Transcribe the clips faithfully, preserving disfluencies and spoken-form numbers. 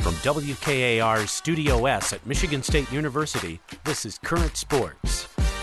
From W K A R's Studio S at Michigan State University, this is Current Sports.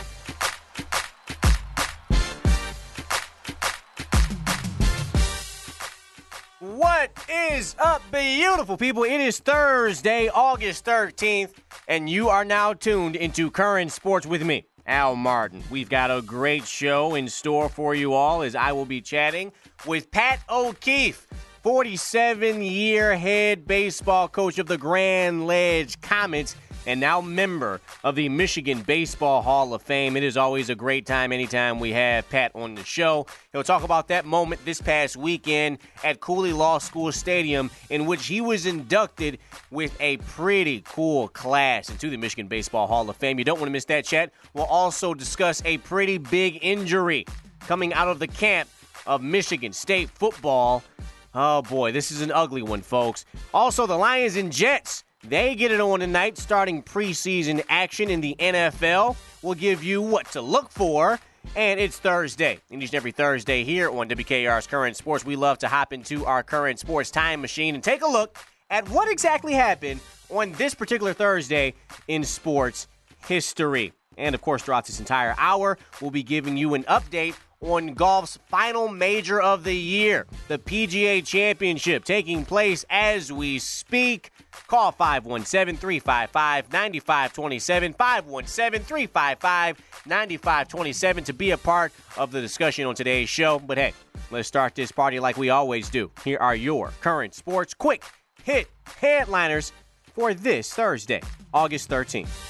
What is up, beautiful people? It is Thursday, August thirteenth, and you are now tuned into Current Sports with me, Al Martin. We've got a great show in store for you all as I will be chatting with Pat O'Keefe, forty-seven-year head baseball coach of the Grand Ledge Comets and now member of the Michigan Baseball Hall of Fame. It is always a great time anytime we have Pat on the show. He'll talk about that moment this past weekend at Cooley Law School Stadium in which he was inducted with a pretty cool class into the Michigan Baseball Hall of Fame. You don't want to miss that chat. We'll also discuss a pretty big injury coming out of the camp of Michigan State football. Oh, boy, this is an ugly one, folks. Also, the Lions and Jets, they get it on tonight, starting preseason action in the N F L. We'll give you what to look for, and it's Thursday. And each and every Thursday here on W K A R's Current Sports, we love to hop into our Current Sports time machine and take a look at what exactly happened on this particular Thursday in sports history. And, of course, throughout this entire hour, we'll be giving you an update on golf's final major of the year, the P G A Championship, taking place as we speak. Call five one seven, three five five, nine five two seven, five one seven, three five five, nine five two seven to be a part of the discussion on today's show. But hey, let's start this party like we always do. Here are your current sports quick hit headliners for this Thursday, August thirteenth.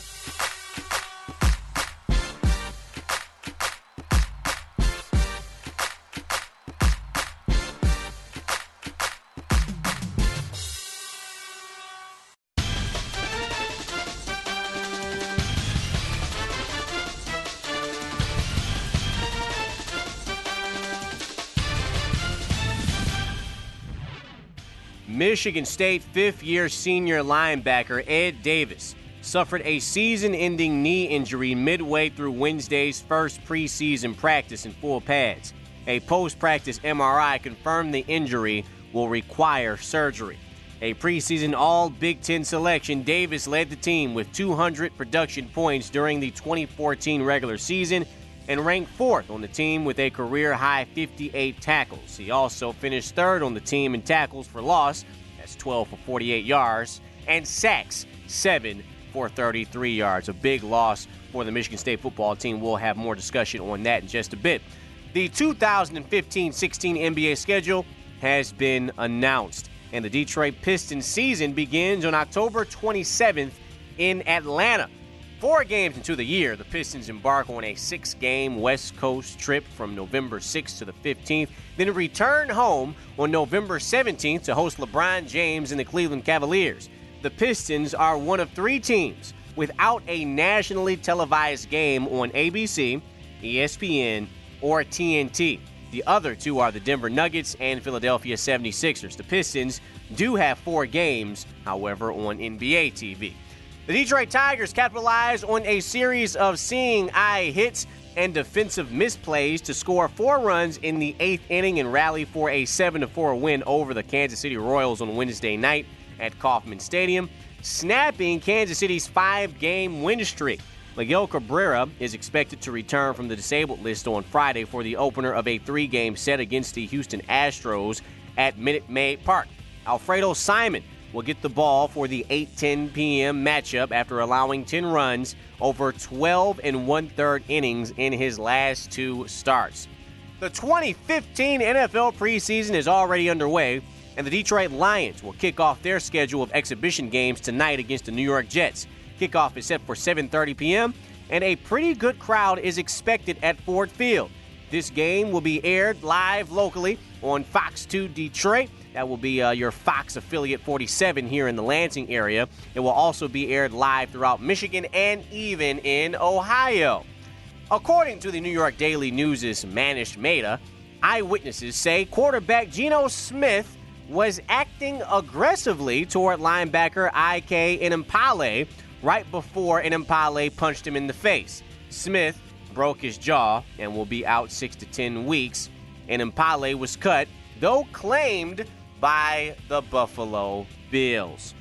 Michigan State fifth-year senior linebacker Ed Davis suffered a season-ending knee injury midway through Wednesday's first preseason practice in full pads. A post-practice M R I confirmed the injury will require surgery. A preseason All-Big Ten selection, Davis led the team with two hundred production points during the twenty fourteen regular season and ranked fourth on the team with a career-high fifty-eight tackles. He also finished third on the team in tackles for loss, that's twelve for forty-eight yards, and sacks, seven for thirty-three yards. A big loss for the Michigan State football team. We'll have more discussion on that in just a bit. The two thousand fifteen sixteen N B A schedule has been announced, and the Detroit Pistons season begins on October twenty-seventh in Atlanta. Four games into the year, the Pistons embark on a six-game West Coast trip from November sixth to the fifteenth, then return home on November seventeenth to host LeBron James and the Cleveland Cavaliers. The Pistons are one of three teams without a nationally televised game on A B C, E S P N, or T N T. The other two are the Denver Nuggets and Philadelphia seventy-sixers. The Pistons do have four games, however, on N B A T V. The Detroit Tigers capitalized on a series of seeing-eye hits and defensive misplays to score four runs in the eighth inning and rally for a seven to four win over the Kansas City Royals on Wednesday night at Kauffman Stadium, snapping Kansas City's five-game win streak. Miguel Cabrera is expected to return from the disabled list on Friday for the opener of a three-game set against the Houston Astros at Minute Maid Park. Alfredo Simon will get the ball for the eight ten p.m. matchup after allowing ten runs over twelve and one-third innings in his last two starts. The twenty fifteen N F L preseason is already underway, and the Detroit Lions will kick off their schedule of exhibition games tonight against the New York Jets. Kickoff is set for seven thirty p.m., and a pretty good crowd is expected at Ford Field. This game will be aired live locally on Fox two Detroit. That will be uh, your Fox affiliate forty-seven here in the Lansing area. It will also be aired live throughout Michigan and even in Ohio. According to the New York Daily News' Manish Mehta, eyewitnesses say quarterback Geno Smith was acting aggressively toward linebacker I K Enemkpale right before Enemkpale punched him in the face. Smith broke his jaw and will be out six to ten weeks. Enemkpale was cut, though claimed by the Buffalo Bills.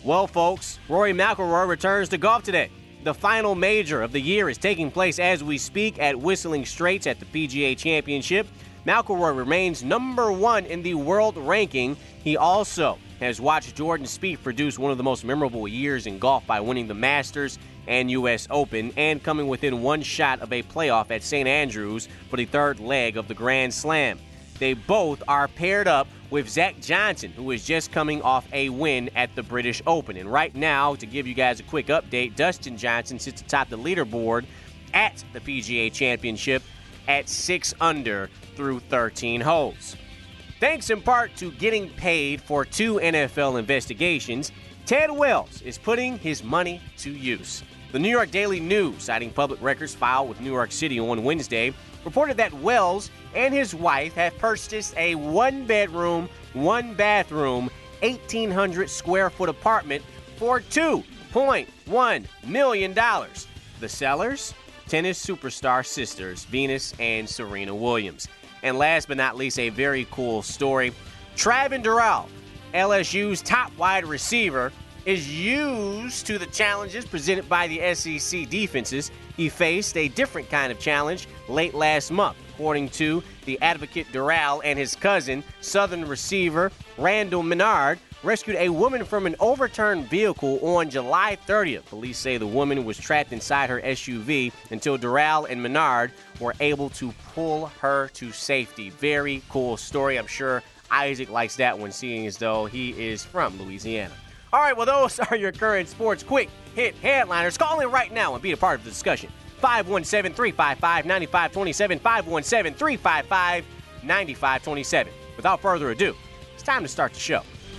Well, folks, Rory McIlroy returns to golf today. The final major of the year is taking place as we speak at Whistling Straits at the P G A Championship. McIlroy remains number one in the world ranking. He also has watched Jordan Spieth produce one of the most memorable years in golf by winning the Masters and U S Open and coming within one shot of a playoff at Saint Andrews for the third leg of the Grand Slam. They both are paired up with Zach Johnson, who is just coming off a win at the British Open. And right now, to give you guys a quick update, Dustin Johnson sits atop the leaderboard at the P G A Championship at six under through thirteen holes. Thanks in part to getting paid for two N F L investigations, Ted Wells is putting his money to use. The New York Daily News, citing public records filed with New York City on Wednesday, reported that Wells and his wife have purchased a one-bedroom, one-bathroom, eighteen hundred square foot apartment for two point one million dollars. The sellers? Tennis superstar sisters Venus and Serena Williams. And last but not least, a very cool story. Traven Durrell, L S U's top wide receiver, is used to the challenges presented by the S E C defenses. He faced a different kind of challenge late last month. According to the advocate Durrell and his cousin, Southern receiver Randall Menard rescued a woman from an overturned vehicle on July thirtieth. Police say the woman was trapped inside her S U V until Durrell and Menard were able to pull her to safety. Very cool story. I'm sure Isaac likes that one, seeing as though he is from Louisiana. All right, well, those are your current sports quick hit headliners. Call in right now and be a part of the discussion. five one seven, three five five, nine five two seven, five one seven, three five five, nine five two seven. Without further ado, it's time to start the show.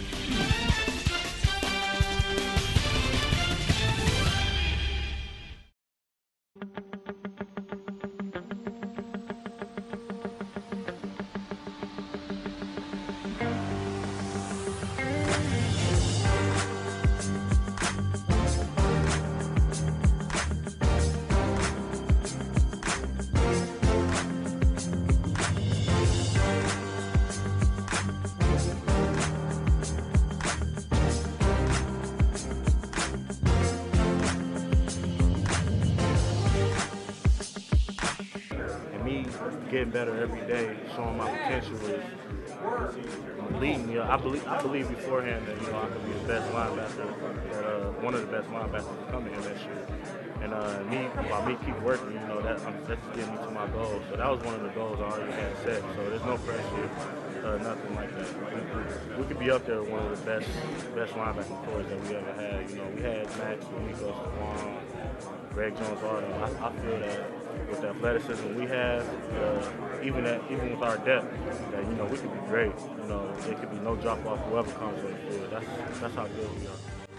Getting better every day, showing my potential is leading me. I believe I believe beforehand that you know I could be the best linebacker, that, uh, one of the best linebackers coming here next year. And uh, me, by me keep working, you know that um, that's getting me to my goal. So that was one of the goals I already had set. So there's no pressure, uh, nothing like that. We, we could be up there with one of the best best linebacking cores that we ever had. You know, we had Max, Nico, Swan, Greg Jones, all that. I, I feel that with the athleticism we have, uh, even that, even with our depth, that you know we could be great. You know, there could be no drop off whoever comes on the field. That's that's how good we are.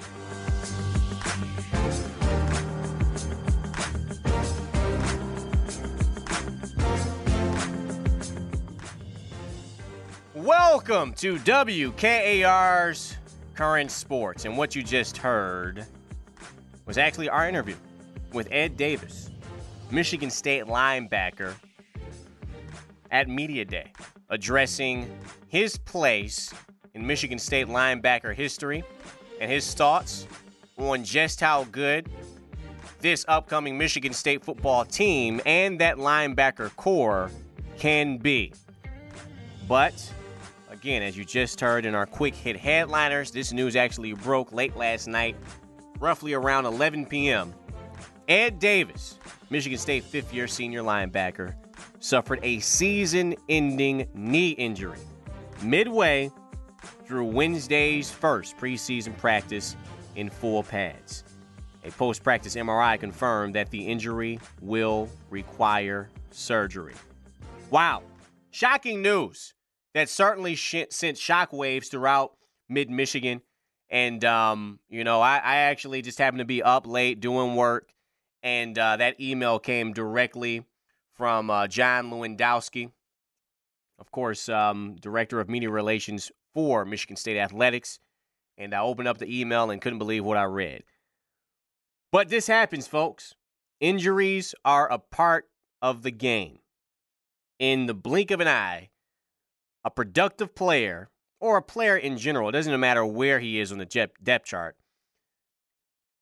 Welcome to W K A R's Current Sports, and what you just heard was actually our interview with Ed Davis, Michigan State linebacker, at Media Day, addressing his place in Michigan State linebacker history and his thoughts on just how good this upcoming Michigan State football team and that linebacker core can be. But, again, as you just heard in our quick hit headliners, this news actually broke late last night, roughly around eleven p.m. Ed Davis, Michigan State fifth-year senior linebacker, suffered a season-ending knee injury midway through Wednesday's first preseason practice in full pads. A post-practice M R I confirmed that the injury will require surgery. Wow. Shocking news that certainly sh- sent shockwaves throughout mid-Michigan. And, um, you know, I, I actually just happened to be up late doing work. And uh, that email came directly from uh, John Lewandowski, of course, um, Director of Media Relations for Michigan State Athletics. And I opened up the email and couldn't believe what I read. But this happens, folks. Injuries are a part of the game. In the blink of an eye, a productive player, or a player in general, it doesn't matter where he is on the depth chart,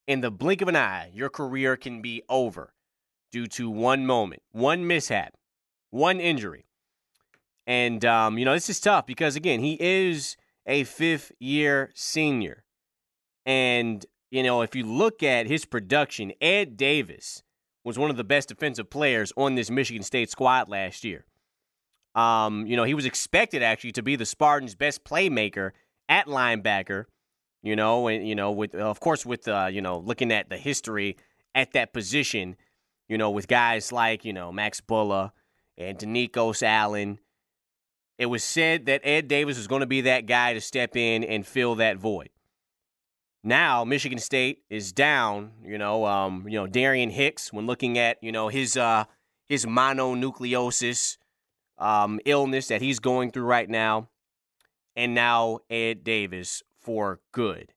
in the blink of an eye, your career can be over due to one moment, one mishap, one injury. And, um, you know, this is tough because, again, he is a fifth-year senior. And, you know, if you look at his production, Ed Davis was one of the best defensive players on this Michigan State squad last year. Um, you know, he was expected, actually, to be the Spartans' best playmaker at linebacker, you know, and, you know, with, of course, with, uh, you know, looking at the history at that position, you know, with guys like, you know, Max Bulla and Denikos Allen. It was said that Ed Davis was going to be that guy to step in and fill that void. Now, Michigan State is down, you know, um, you know, Darian Hicks, when looking at, you know, his uh, his mononucleosis um, illness that he's going through right now, and now Ed Davis for good.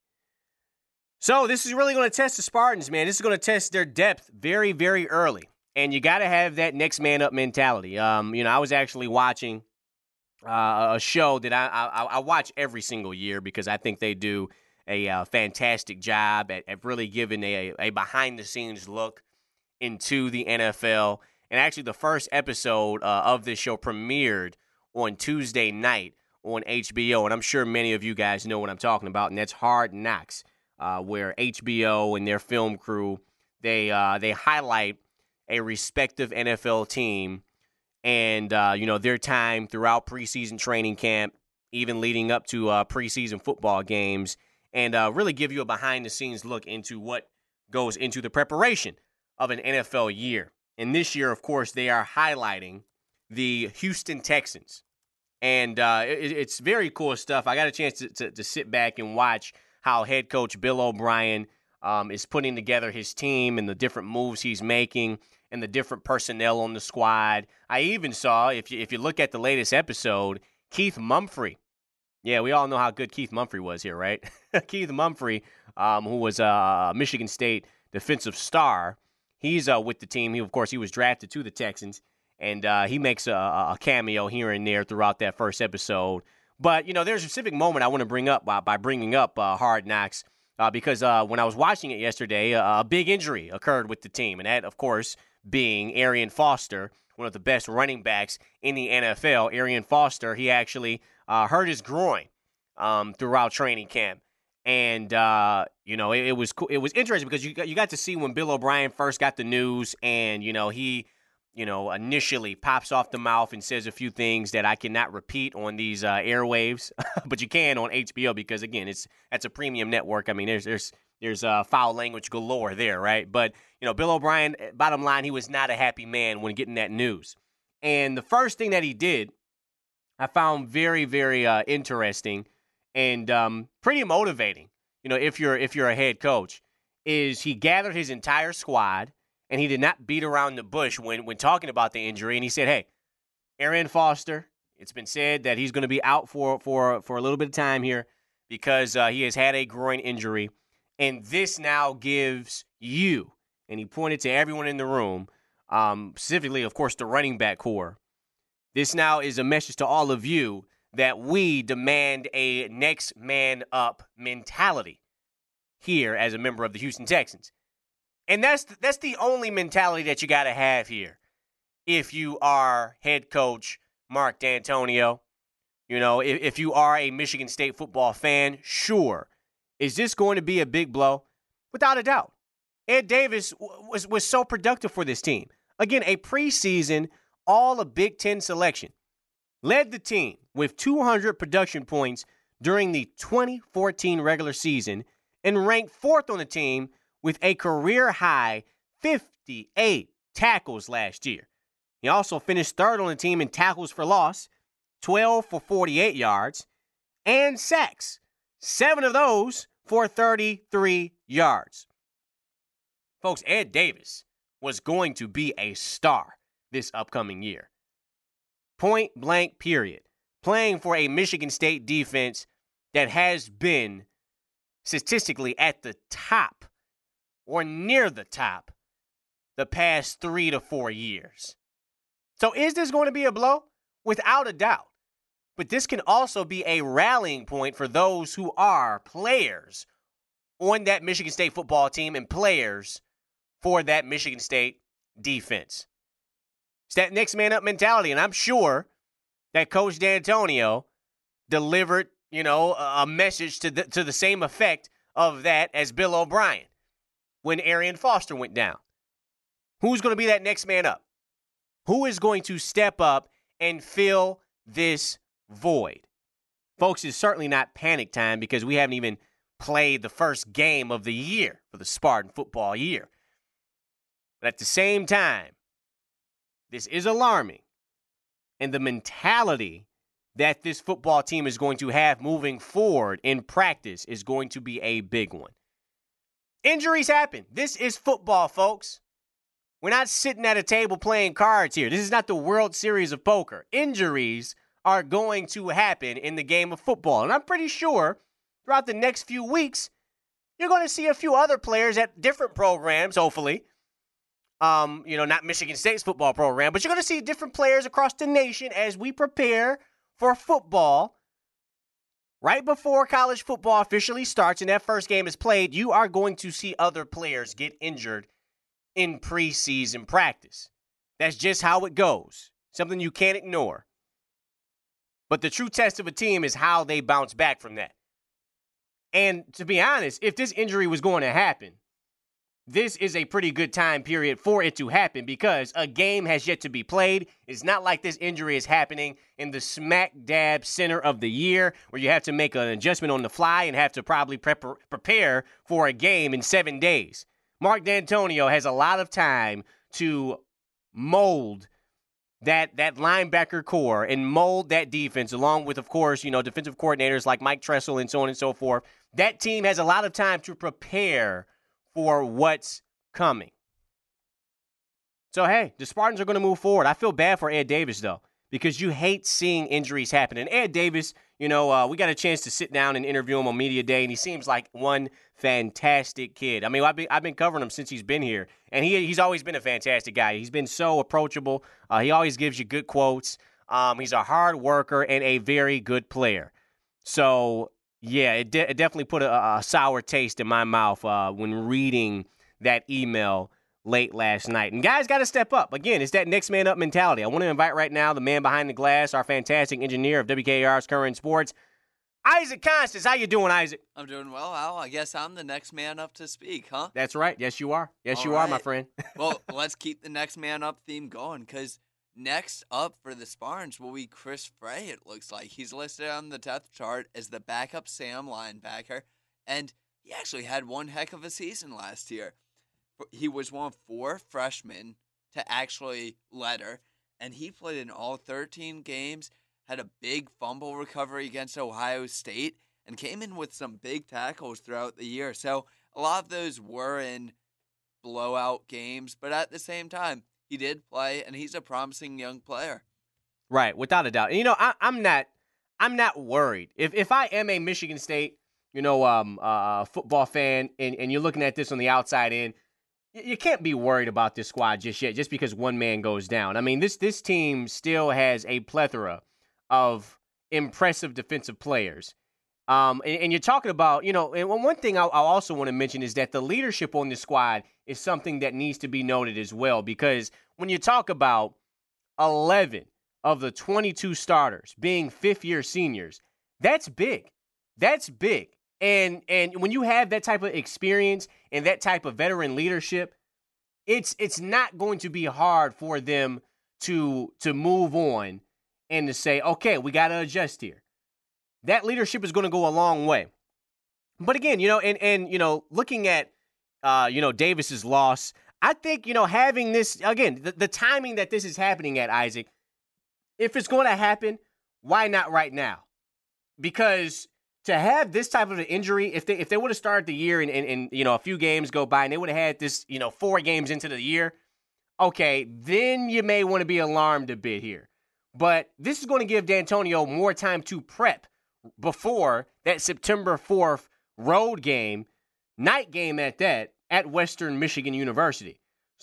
So this is really going to test the Spartans, man. This is going to test their depth very, very early. And you got to have that next man up mentality. Um, you know, I was actually watching uh, a show that I, I, I watch every single year because I think they do a uh, fantastic job at, at really giving a, a behind-the-scenes look into the N F L. And actually, the first episode uh, of this show premiered on Tuesday night on H B O. And I'm sure many of you guys know what I'm talking about, and that's Hard Knocks, uh, where H B O and their film crew, they uh, they highlight a respective N F L team and, uh, you know, their time throughout preseason training camp, even leading up to uh, preseason football games, and uh, really give you a behind-the-scenes look into what goes into the preparation of an N F L year. And this year, of course, they are highlighting the Houston Texans. And uh, it, it's very cool stuff. I got a chance to, to, to sit back and watch how head coach Bill O'Brien um, is putting together his team and the different moves he's making and the different personnel on the squad. I even saw, if you, if you look at the latest episode, Keith Mumphrey. Yeah, we all know how good Keith Mumphrey was here, right? Keith Mumphrey, um, who was a Michigan State defensive star, he's uh, with the team. He, of course, he was drafted to the Texans, and uh, he makes a, a cameo here and there throughout that first episode. But, you know, there's a specific moment I want to bring up by, by bringing up uh, Hard Knocks uh, because uh, when I was watching it yesterday, uh, a big injury occurred with the team, and that, of course, being Arian Foster, one of the best running backs in the N F L. Arian Foster, he actually uh, hurt his groin um, throughout training camp. And, uh, you know, it, it was cool. It was interesting because you got, you got to see when Bill O'Brien first got the news and, you know, he, you know, initially pops off the mouth and says a few things that I cannot repeat on these uh, airwaves, but you can on H B O because, again, it's that's a premium network. I mean, there's there's there's uh, foul language galore there, right? But, you know, Bill O'Brien, bottom line, he was not a happy man when getting that news. And the first thing that he did, I found very, very uh, interesting and um, pretty motivating, you know, if you're if you're a head coach, is he gathered his entire squad, and he did not beat around the bush when, when talking about the injury. And he said, hey, Arian Foster, it's been said that he's going to be out for, for, for a little bit of time here because uh, he has had a groin injury. And this now gives you, and he pointed to everyone in the room, um, specifically, of course, the running back core. This now is a message to all of you that we demand a next man up mentality here as a member of the Houston Texans. And that's that's the only mentality that you got to have here if you are head coach Mark D'Antonio. You know, if, if you are a Michigan State football fan, sure. Is this going to be a big blow? Without a doubt. Ed Davis w- was, was so productive for this team. Again, a preseason, all a Big Ten selection. Led the team with two hundred production points during the twenty fourteen regular season and ranked fourth on the team with a career-high fifty-eight tackles last year. He also finished third on the team in tackles for loss, twelve for forty-eight yards, and sacks, seven of those for thirty-three yards. Folks, Ed Davis was going to be a star this upcoming year. Point blank, period. Playing for a Michigan State defense that has been statistically at the top or near the top the past three to four years. So is this going to be a blow? Without a doubt. But this can also be a rallying point for those who are players on that Michigan State football team and players for that Michigan State defense. It's that next man up mentality, and I'm sure that Coach D'Antonio delivered, you know, a message to the, to the same effect of that as Bill O'Brien when Arian Foster went down. Who's going to be that next man up? Who is going to step up and fill this void? Folks, it's certainly not panic time because we haven't even played the first game of the year for the Spartan football year. But at the same time, this is alarming. And the mentality that this football team is going to have moving forward in practice is going to be a big one. Injuries happen. This is football, folks. We're not sitting at a table playing cards here. This is not the World Series of Poker. Injuries are going to happen in the game of football. And I'm pretty sure throughout the next few weeks, you're going to see a few other players at different programs, hopefully. Um, you know, not Michigan State's football program, but you're going to see different players across the nation as we prepare for football. Right before college football officially starts and that first game is played, you are going to see other players get injured in preseason practice. That's just how it goes. Something you can't ignore. But the true test of a team is how they bounce back from that. And to be honest, if this injury was going to happen, this is a pretty good time period for it to happen because a game has yet to be played. It's not like this injury is happening in the smack dab center of the year where you have to make an adjustment on the fly and have to probably prep- prepare for a game in seven days. Mark D'Antonio has a lot of time to mold that that linebacker core and mold that defense along with, of course, you know, defensive coordinators like Mike Tressel and so on and so forth. That team has a lot of time to prepare for what's coming. So, hey, the Spartans are going to move forward. I feel bad for Ed Davis, though, because you hate seeing injuries happen. And Ed Davis, you know, uh, we got a chance to sit down and interview him on Media Day, and he seems like one fantastic kid. I mean, I've been, I've been covering him since he's been here, and he he's always been a fantastic guy. He's been so approachable. Uh, he always gives you good quotes. Um, he's a hard worker and a very good player. So, yeah, it, de- it definitely put a, a sour taste in my mouth uh, when reading that email late last night. And guys got to step up. Again, it's that next man up mentality. I want to invite right now the man behind the glass, our fantastic engineer of W K A R's Current Sports, Isaac Constance. How you doing, Isaac? I'm doing well, Al. I guess I'm the next man up to speak, huh? That's right. Yes, you are. Yes, All you right. are, my friend. Well, let's keep the next man up theme going because next up for the Spartans will be Chris Frey, it looks like. He's listed on the depth chart as the backup Sam linebacker, and he actually had one heck of a season last year. He was one of four freshmen to actually letter, and he played in all thirteen games, had a big fumble recovery against Ohio State, and came in with some big tackles throughout the year. So a lot of those were in blowout games, but at the same time, he did play, and he's a promising young player. Right, without a doubt. And, you know, I, I'm not, I'm not worried. If if I am a Michigan State, you know, um, uh, football fan, and, and you're looking at this on the outside in, you, you can't be worried about this squad just yet, just because one man goes down. I mean, this this team still has a plethora of impressive defensive players. Um, and, and you're talking about, you know, and one thing I, I also want to mention is that the leadership on this squad is something that needs to be noted as well, because when you talk about eleven of the twenty-two starters being fifth-year seniors, that's big. That's big. And and when you have that type of experience and that type of veteran leadership, it's it's not going to be hard for them to to move on and to say, okay, we got to adjust here. That leadership is going to go a long way. But again, you know, and, and you know, looking at, uh, you know, Davis's loss, I think, you know, having this, again, the, the timing that this is happening at, Isaac, if it's going to happen, why not right now? Because to have this type of an injury, if they if they would have started the year and, and, and, you know, a few games go by and they would have had this, you know, four games into the year, okay, then you may want to be alarmed a bit here. But this is going to give D'Antonio more time to prep before that September fourth road game, night game at that, at Western Michigan University.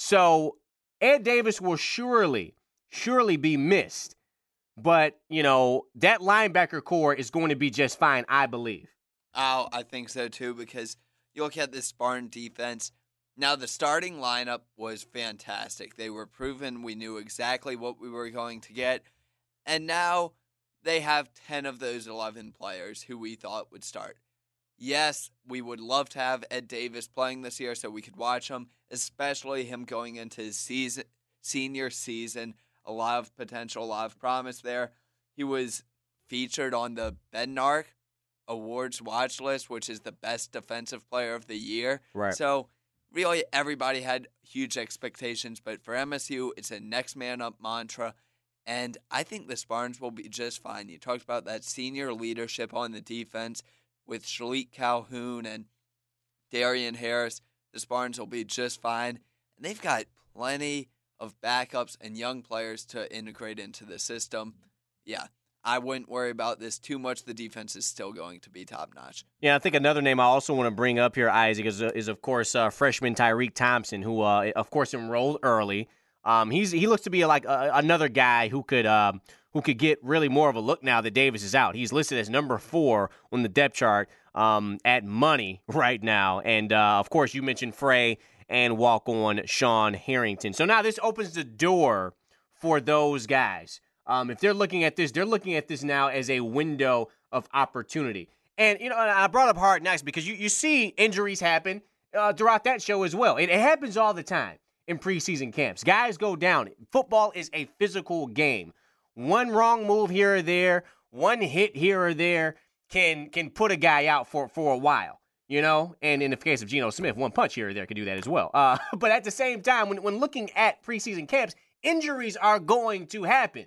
So Ed Davis will surely, surely be missed. But, you know, that linebacker core is going to be just fine, I believe. Oh, I think so too, because you look at this Spartan defense. Now, the starting lineup was fantastic. They were proven. We knew exactly what we were going to get. And now they have ten of those eleven players who we thought would start. Yes, we would love to have Ed Davis playing this year so we could watch him, especially him going into his season, senior season. A lot of potential, a lot of promise there. He was featured on the Bednarik Awards watch list, which is the best defensive player of the year. Right. So, really, everybody had huge expectations, but for M S U, it's a next man up mantra, and I think the Spartans will be just fine. You talked about that senior leadership on the defense with Shalik Calhoun and Darian Harris. The Spartans will be just fine, and they've got plenty of backups and young players to integrate into the system. Yeah, I wouldn't worry about this too much. The defense is still going to be top-notch. Yeah, I think another name I also want to bring up here, Isaac, is, is of course, uh, freshman Tyreek Thompson, who, uh, of course, enrolled early. Um, he's He looks to be like a, another guy who could um, who could get really more of a look now that Davis is out. He's listed as number four on the depth chart um, at money right now. And, uh, of course, you mentioned Frey and walk-on Sean Harrington. So now this opens the door for those guys. Um, if they're looking at this, they're looking at this now as a window of opportunity. And, you know, I brought up Hard Knocks because you, you see injuries happen uh, throughout that show as well. It, it happens all the time in preseason camps. Guys go down. Football is a physical game. One wrong move here or there, one hit here or there can can put a guy out for, for a while, you know? And in the case of Geno Smith, one punch here or there could do that as well. Uh, but at the same time, when, when looking at preseason camps, injuries are going to happen.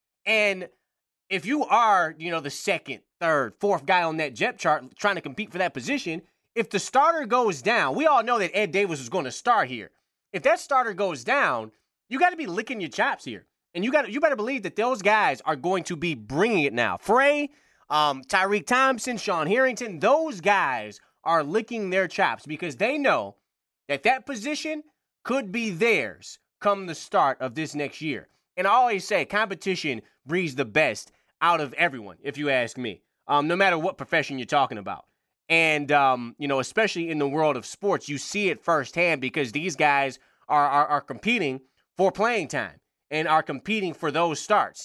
And if you are, you know, the second, third, fourth guy on that depth chart trying to compete for that position, if the starter goes down, we all know that Ed Davis was going to start here. If that starter goes down, you got to be licking your chops here. And you got you better believe that those guys are going to be bringing it now. Frey, um, Tyreek Thompson, Sean Harrington, those guys are licking their chops because they know that that position could be theirs come the start of this next year. And I always say competition breeds the best out of everyone, if you ask me, um, no matter what profession you're talking about. And, um, you know, especially in the world of sports, you see it firsthand because these guys are, are, are competing for playing time and are competing for those starts.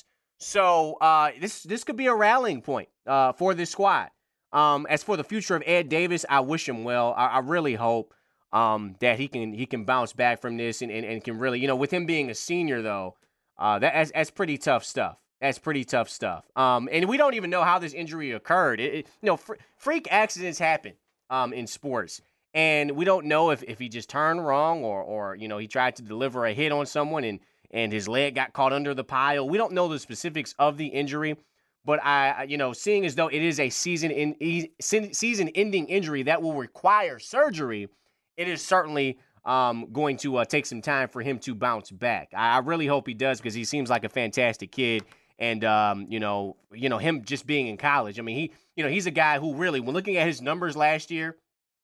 So uh, this this could be a rallying point uh, for this squad. Um, as for the future of Ed Davis, I wish him well. I, I really hope um, that he can he can bounce back from this and, and, and can really, you know, with him being a senior, though, uh, that, that's, that's pretty tough stuff. That's pretty tough stuff. Um, and we don't even know how this injury occurred. It, it, you know, fr- freak accidents happen um, in sports. And we don't know if, if he just turned wrong or, or, you know, he tried to deliver a hit on someone and, and his leg got caught under the pile. We don't know the specifics of the injury. But, I, you know, seeing as though it is a season in, season-ending injury that will require surgery, it is certainly um, going to uh, take some time for him to bounce back. I, I really hope he does because he seems like a fantastic kid. And, um, you know, you know, him just being in college. I mean, he, you know, he's a guy who really, when looking at his numbers last year,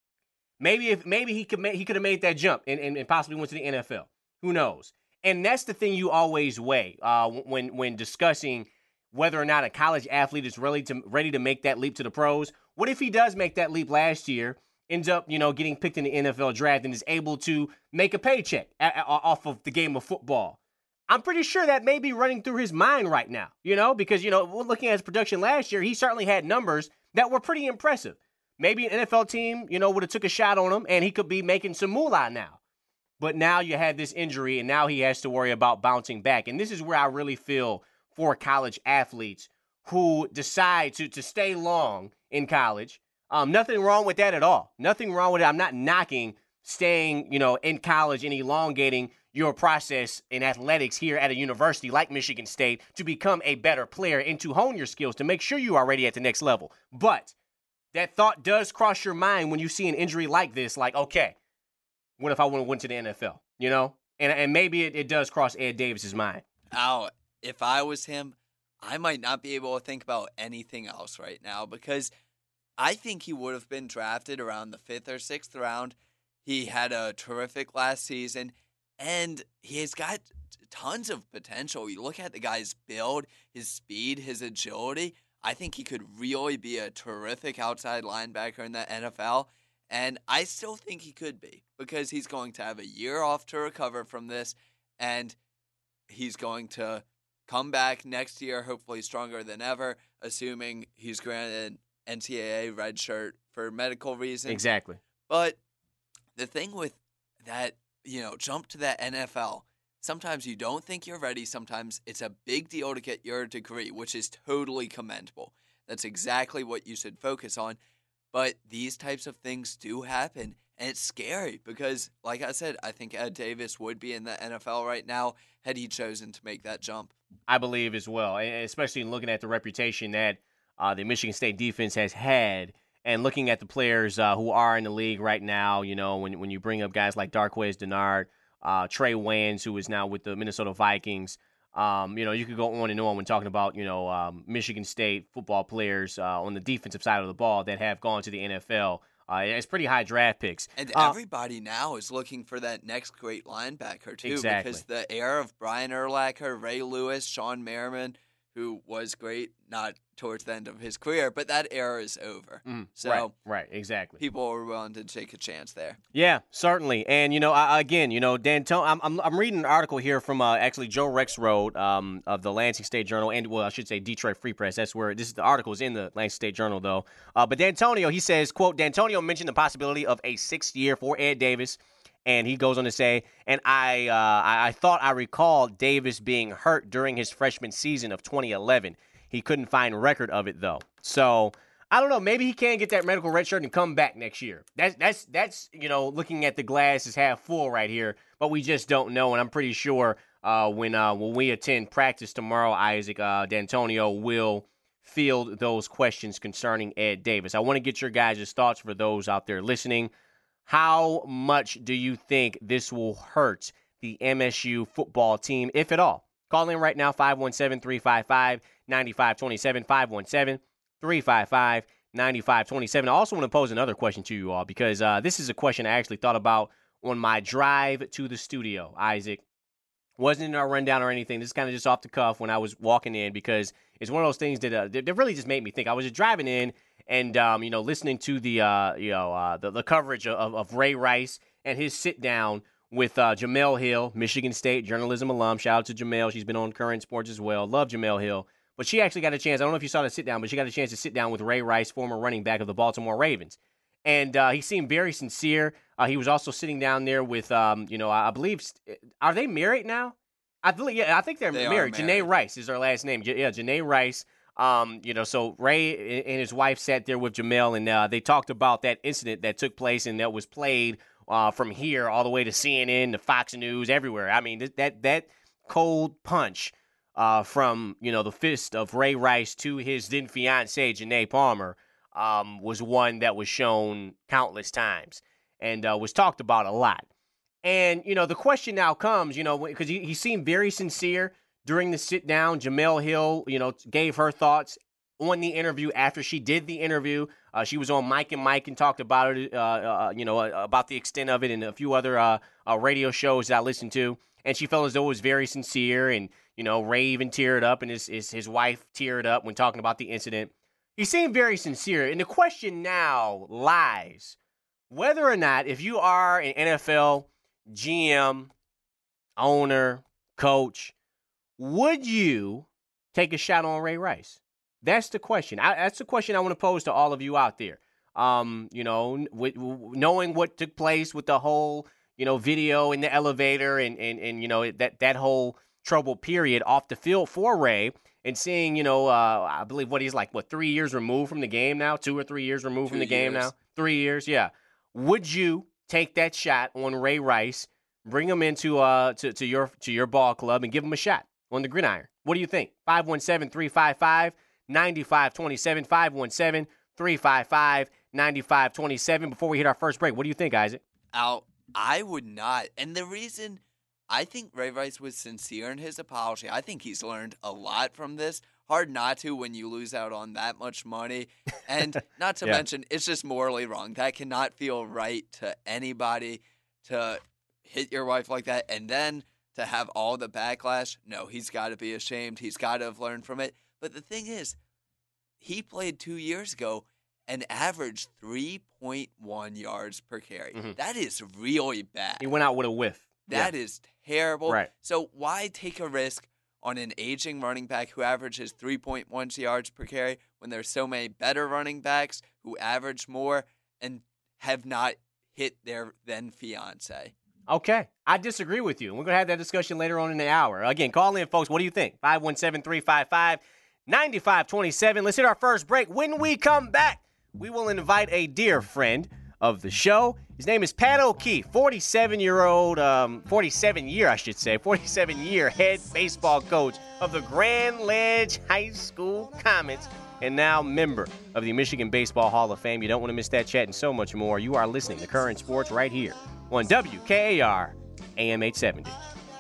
maybe if maybe he could ma- he could have made that jump and, and, and possibly went to the N F L. Who knows? And that's the thing you always weigh uh, when when discussing whether or not a college athlete is really to, ready to make that leap to the pros. What if he does make that leap last year, ends up, you know, getting picked in the N F L draft and is able to make a paycheck a- a- off of the game of football? I'm pretty sure that may be running through his mind right now, you know, because, you know, looking at his production last year, he certainly had numbers that were pretty impressive. Maybe an N F L team, you know, would have took a shot on him and he could be making some moolah now. But now you had this injury and now he has to worry about bouncing back. And this is where I really feel for college athletes who decide to, to stay long in college. Um, nothing wrong with that at all. Nothing wrong with it. I'm not knocking staying, you know, in college and elongating your process in athletics here at a university like Michigan State to become a better player and to hone your skills to make sure you are ready at the next level. But that thought does cross your mind when you see an injury like this, like, okay, what if I would have went to the N F L, you know? And and maybe it, it does cross Ed Davis's mind. Oh, if I was him, I might not be able to think about anything else right now because I think he would have been drafted around the fifth or sixth round. He had a terrific last season. And he's got tons of potential. You look at the guy's build, his speed, his agility. I think he could really be a terrific outside linebacker in the N F L. And I still think he could be because he's going to have a year off to recover from this, and he's going to come back next year, hopefully stronger than ever, assuming he's granted N C double A red shirt for medical reasons. Exactly. But the thing with that, you know, jump to that N F L, sometimes you don't think you're ready. Sometimes it's a big deal to get your degree, which is totally commendable. That's exactly what you should focus on. But these types of things do happen, and it's scary because, like I said, I think Ed Davis would be in the N F L right now had he chosen to make that jump. I believe as well, especially looking at the reputation that uh, the Michigan State defense has had, and looking at the players uh, who are in the league right now. You know, when when you bring up guys like Darqueze Dennard, uh, Trey Waynes, who is now with the Minnesota Vikings. Um, you know, you could go on and on when talking about, you know, um, Michigan State football players uh, on the defensive side of the ball that have gone to the N F L. Uh, it's pretty high draft picks. And uh, everybody now is looking for that next great linebacker, too. Exactly. Because the era of Brian Urlacher, Ray Lewis, Sean Merriman, who was great, not towards the end of his career, but that era is over. Mm, so right, right, exactly. People are willing to take a chance there. Yeah, certainly. And, you know, I, again, you know, D'Antoni, I'm, I'm I'm reading an article here from uh, actually Joe Rexrode um, of the Lansing State Journal, and, well, I should say Detroit Free Press. That's where this is. The article is in the Lansing State Journal, though. Uh, but D'Antonio, he says, quote, D'Antonio mentioned the possibility of a sixth year for Ed Davis. And he goes on to say, and I, uh, I I thought I recalled Davis being hurt during his freshman season of twenty eleven. He couldn't find record of it, though. So, I don't know. Maybe he can get that medical red shirt and come back next year. That's, that's, that's you know, looking at the glass is half full right here. But we just don't know. And I'm pretty sure uh, when uh, when we attend practice tomorrow, Isaac, uh, D'Antonio will field those questions concerning Ed Davis. I want to get your guys' thoughts for those out there listening. How much do you think this will hurt the M S U football team, if at all? Call in right now, five one seven, three five five, nine five two seven, five one seven, three five five, nine five two seven. I also want to pose another question to you all because uh, this is a question I actually thought about on my drive to the studio, Isaac. Wasn't in our rundown or anything. This is kind of just off the cuff when I was walking in because it's one of those things that, uh, that really just made me think. I was just driving in and, um, you know, listening to the, uh, you know, uh, the, the coverage of, of Ray Rice and his sit-down with uh, Jemele Hill, Michigan State journalism alum. Shout out to Jemele. She's been on Current Sports as well. Love Jemele Hill. But she actually got a chance. I don't know if you saw the sit-down, but she got a chance to sit down with Ray Rice, former running back of the Baltimore Ravens. And uh, he seemed very sincere. Uh, he was also sitting down there with, um, you know, I, I believe, are they married now? I believe, yeah, I think they're they married. married. Janae Rice is her last name. Yeah, Janae Rice. Um, you know, so Ray and his wife sat there with Jemele, and uh, they talked about that incident that took place and that was played uh, from here all the way to C N N, to Fox News, everywhere. I mean, that that cold punch uh, from, you know, the fist of Ray Rice to his then fiancée, Janae Palmer, um, was one that was shown countless times and uh, was talked about a lot. And, you know, the question now comes, you know, because he, he seemed very sincere during the sit-down. Jemele Hill, you know, gave her thoughts on the interview after she did the interview. Uh, she was on Mike and Mike and talked about it, uh, uh, you know, uh, about the extent of it and a few other uh, uh, radio shows that I listened to. And she felt as though it was very sincere. And, you know, Ray even teared up and his, his, his wife teared up when talking about the incident. He seemed very sincere. And the question now lies whether or not, if you are an N F L G M, owner, coach, would you take a shot on Ray Rice? That's the question. I, that's the question I want to pose to all of you out there. Um, you know, with, knowing what took place with the whole, you know, video in the elevator and, and, and you know, that, that whole troubled period off the field for Ray and seeing, you know, uh, I believe what he's like, what, three years removed from the game now? Two or three years removed Two from the game years. now? Three years, yeah. Would you take that shot on Ray Rice, bring him into uh to, to your to your ball club and give him a shot on the gridiron? What do you think? five one seven, three five five, nine five two seven, five one seven, three five five, nine five two seven. Before we hit our first break, what do you think, Isaac? Al, I would not. And the reason I think Ray Rice was sincere in his apology, I think he's learned a lot from this. Hard not to when you lose out on that much money. And not to Yeah. mention, it's just morally wrong. That cannot feel right to anybody to hit your wife like that. And then to have all the backlash. No, he's got to be ashamed. He's got to have learned from it. But the thing is, he played two years ago, and averaged three point one yards per carry. Mhm. That is really bad. He went out with a whiff. That Yeah. is terrible. Right. So why take a risk on an aging running back who averages three point one yards per carry when there's so many better running backs who average more and have not hit their then fiance? Okay. I disagree with you. And we're going to have that discussion later on in the hour. Again, call in, folks. What do you think? five one seven, three five five, nine five two seven. Let's hit our first break. When we come back, we will invite a dear friend of the show. His name is Pat O'Keefe, forty-seven-year-old, um, forty-seven-year, I should say, forty-seven-year head baseball coach of the Grand Ledge High School Comets, and now member of the Michigan Baseball Hall of Fame. You don't want to miss that chat and so much more. You are listening to Current Sports right here on W K A R A M eight seventy.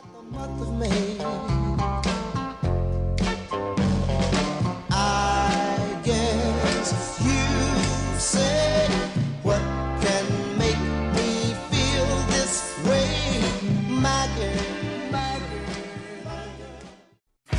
I guess you say what can make me feel this way, my girl, my girl, my girl.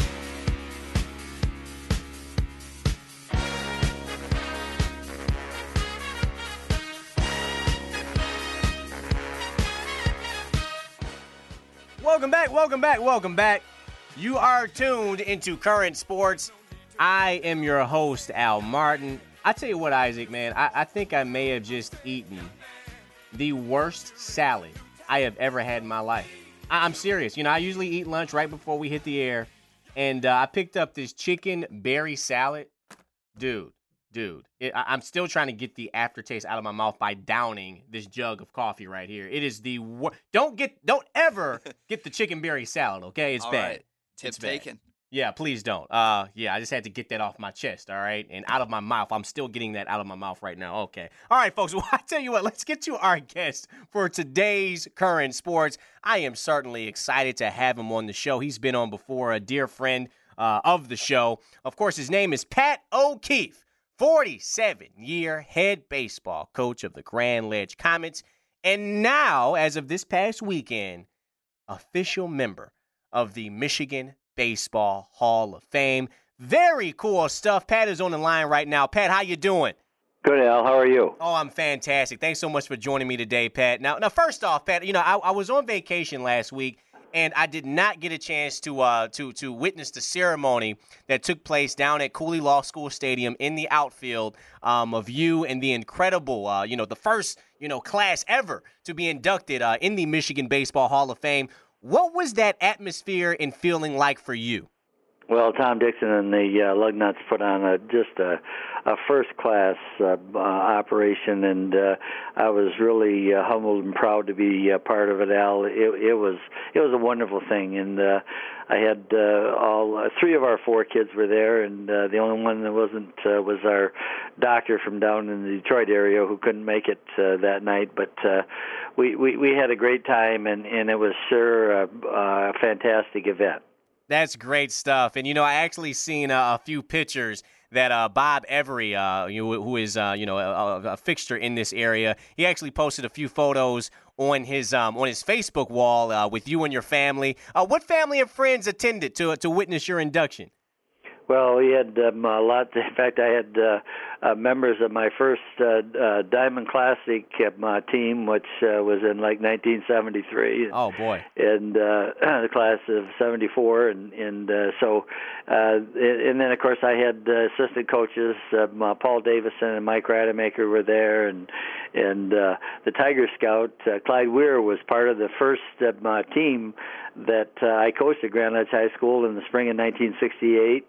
Welcome back, welcome back, welcome back. You are tuned into Current Sports. I am your host, Al Martin. I tell you what, Isaac, man, I, I think I may have just eaten the worst salad I have ever had in my life. I, I'm serious. You know, I usually eat lunch right before we hit the air, and uh, I picked up this chicken berry salad. Dude, dude, it, I, I'm still trying to get the aftertaste out of my mouth by downing this jug of coffee right here. It is the worst. Don't get, don't ever get the chicken berry salad, okay? It's All bad. right. Tip It's bad. taken. Yeah, please don't. Uh, yeah, I just had to get that off my chest, all right? And out of my mouth. I'm still getting that out of my mouth right now. Okay. All right, folks. Well, I tell you what, let's get to our guest for today's Current Sports. I am certainly excited to have him on the show. He's been on before, a dear friend uh, of the show. Of course, his name is Pat O'Keefe, forty-seven-year head baseball coach of the Grand Ledge Comets, and now, as of this past weekend, official member of the Michigan Baseball Hall of Fame. Very cool stuff. Pat is on the line right now. Pat, how you doing? Good, Al. How are you? Oh, I'm fantastic. Thanks so much for joining me today, Pat. Now, now, first off, Pat, you know, I, I was on vacation last week, and I did not get a chance to uh to to witness the ceremony that took place down at Cooley Law School Stadium in the outfield um, of you and the incredible, uh, you know, the first, you know, class ever to be inducted uh, in the Michigan Baseball Hall of Fame. What was that atmosphere and feeling like for you? Well, Tom Dixon and the uh, Lugnuts put on a, just a, a first-class uh, uh, operation, and uh, I was really uh, humbled and proud to be uh, part of it, Al. It, it was it was a wonderful thing, and uh, I had uh, all uh, three of our four kids were there, and uh, the only one that wasn't uh, was our doctor from down in the Detroit area who couldn't make it uh, that night, but uh, we, we we had a great time, and, and it was sure a, a fantastic event. That's great stuff. And, you know, I actually seen uh, a few pictures that uh, Bob Every, uh, you know, who is, uh, you know, a, a fixture in this area, he actually posted a few photos on his um, on his Facebook wall uh, with you and your family. Uh, what family and friends attended to to witness your induction? Well, we had um, a lot. In fact, I had uh, uh, members of my first uh, uh, Diamond Classic uh, team, which uh, was in like nineteen seventy-three. Oh boy! And uh, the class of seventy-four, and and uh, so, uh, and then of course I had uh, assistant coaches. Um, uh, Paul Davison and Mike Rademacher were there, and and uh, the Tiger Scout uh, Clyde Weir was part of the first uh, team that uh, I coached at Grand Ledge High School in the spring of nineteen sixty-eight.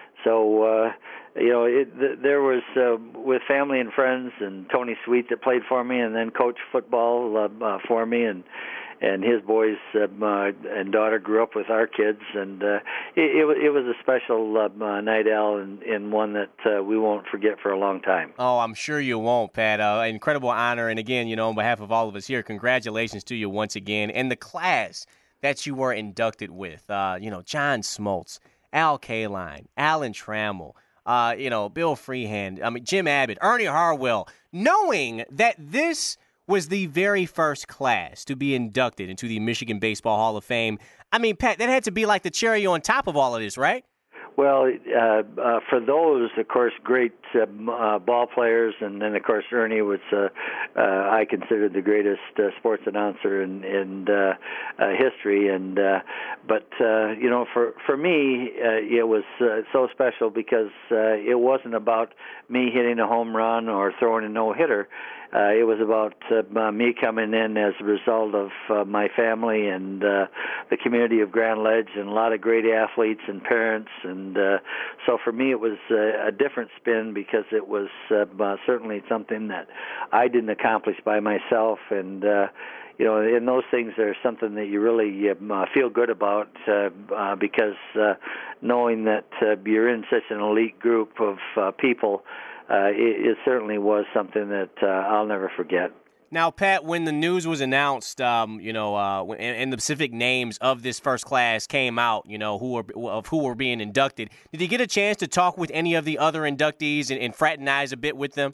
So, uh, you know, it, th- there was, uh, with family and friends, and Tony Sweet that played for me, and then coached football uh, uh, for me, and and his boys uh, uh, and daughter grew up with our kids, and uh, it, it, it was a special uh, uh, night, Al, and, and one that uh, we won't forget for a long time. Oh, I'm sure you won't, Pat. Uh, incredible honor, and again, you know, on behalf of all of us here, congratulations to you once again, and the class that you were inducted with. Uh, you know, John Smoltz, Al Kaline, Alan Trammell, uh, you know, Bill Freehand, I mean, Jim Abbott, Ernie Harwell, knowing that this was the very first class to be inducted into the Michigan Baseball Hall of Fame. I mean, Pat, that had to be like the cherry on top of all of this, right? Well, uh, uh, for those, of course, great uh, uh, ball players, and then of course Ernie was, uh, uh, I considered the greatest uh, sports announcer in, in uh, uh, history. And uh, but uh, you know, for for me, uh, it was uh, so special because uh, it wasn't about me hitting a home run or throwing a no hitter. Uh, it was about uh, me coming in as a result of uh, my family and uh, the community of Grand Ledge and a lot of great athletes and parents. And uh, so for me it was uh, a different spin because it was uh, uh, certainly something that I didn't accomplish by myself. And uh, you know, and those things are something that you really uh, feel good about uh, uh, because uh, knowing that uh, you're in such an elite group of uh, people, Uh, it, it certainly was something that uh, I'll never forget. Now, Pat, when the news was announced, um, you know, uh, and, and the specific names of this first class came out, you know, who were of who were being inducted, did you get a chance to talk with any of the other inductees and, and fraternize a bit with them?